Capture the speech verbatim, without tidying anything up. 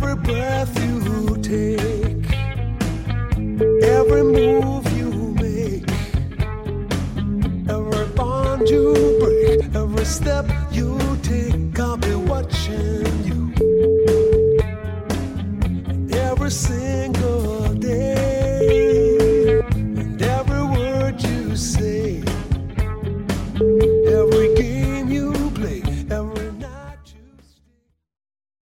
Every breath you take, every move you make, every bond you break, every step you take, I'll be watching.